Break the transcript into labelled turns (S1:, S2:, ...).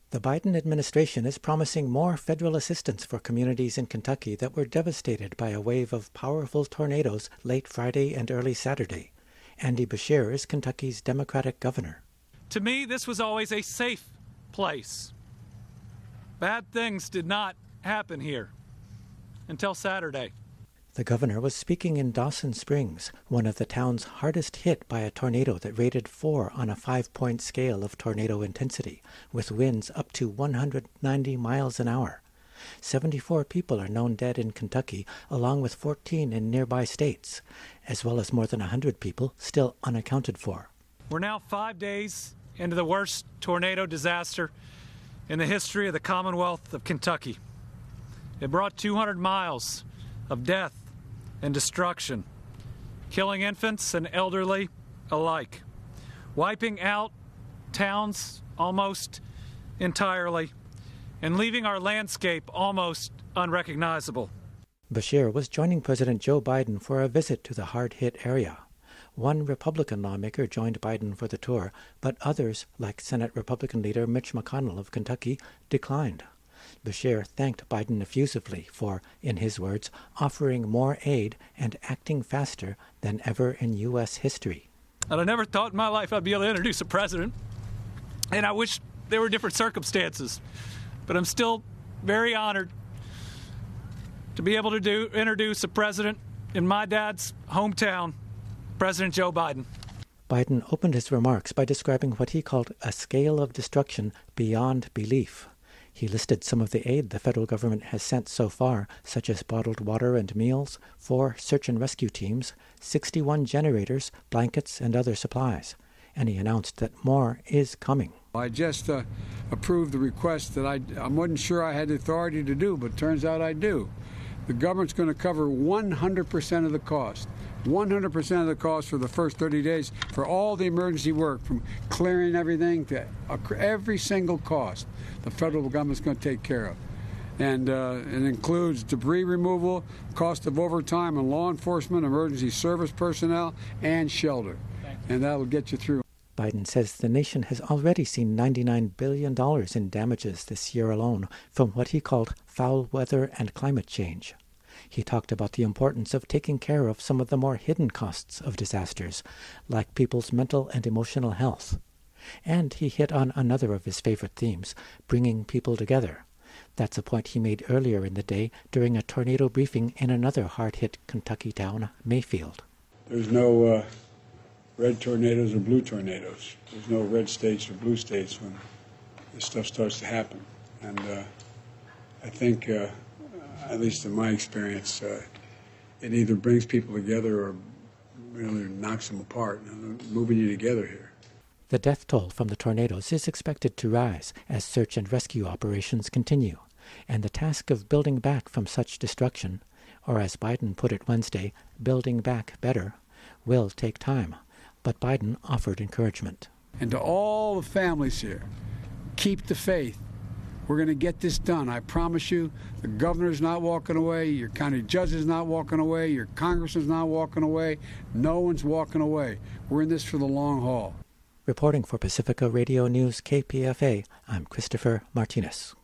S1: The Biden administration is promising more federal assistance for communities in Kentucky that were devastated by a wave of powerful tornadoes late Friday and early Saturday. Andy Beshear is Kentucky's Democratic governor.
S2: To me, this was always a safe place. Bad things did not happen here until Saturday.
S1: The governor was speaking in Dawson Springs, one of the towns hardest hit by a tornado that rated 4 on a 5-point scale of tornado intensity, with winds up to 190 miles an hour. 74 people are known dead in Kentucky, along with 14 in nearby states, as well as more than 100 people still unaccounted for.
S2: We're now 5 days into the worst tornado disaster in the history of the Commonwealth of Kentucky. It brought 200 miles of death and destruction, killing infants and elderly alike, wiping out towns almost entirely, and leaving our landscape almost unrecognizable.
S1: Beshear was joining President Joe Biden for a visit to the hard-hit area. One Republican lawmaker joined Biden for the tour, but others, like Senate Republican leader Mitch McConnell of Kentucky, declined. Beshear thanked Biden effusively for, in his words, offering more aid and acting faster than ever in U.S. history.
S2: And I never thought in my life I'd be able to introduce a president, and I wish there were different circumstances. But I'm still very honored to be able to introduce a president in my dad's hometown, President Joe Biden.
S1: Biden opened his remarks by describing what he called a scale of destruction beyond belief. He listed some of the aid the federal government has sent so far, such as bottled water and meals, 4 search and rescue teams, 61 generators, blankets, and other supplies. And he announced that more is coming.
S3: I just approved the request that I wasn't sure I had the authority to do, but turns out I do. The government's going to cover 100% of the cost. 100% of the cost for the first 30 days for all the emergency work, from clearing everything to every single cost the federal government's going to take care of. And it includes debris removal, cost of overtime and law enforcement, emergency service personnel, and shelter. And that will get you through.
S1: Biden says the nation has already seen $99 billion in damages this year alone from what he called foul weather and climate change. He talked about the importance of taking care of some of the more hidden costs of disasters, like people's mental and emotional health. And he hit on another of his favorite themes, bringing people together. That's a point he made earlier in the day during a tornado briefing in another hard-hit Kentucky town, Mayfield.
S3: There's no red tornadoes or blue tornadoes. There's no red states or blue states when this stuff starts to happen. And I think, at least in my experience, it either brings people together or really knocks them apart, moving you together here.
S1: The death toll from the tornadoes is expected to rise as search and rescue operations continue, and the task of building back from such destruction, or as Biden put it Wednesday, building back better, will take time. But Biden offered encouragement.
S3: And to all the families here, keep the faith. We're going to get this done. I promise you, the governor's not walking away, your county judge is not walking away, your congressman's not walking away, no one's walking away. We're in this for the long haul.
S1: Reporting for Pacifica Radio News KPFA, I'm Christopher Martinez.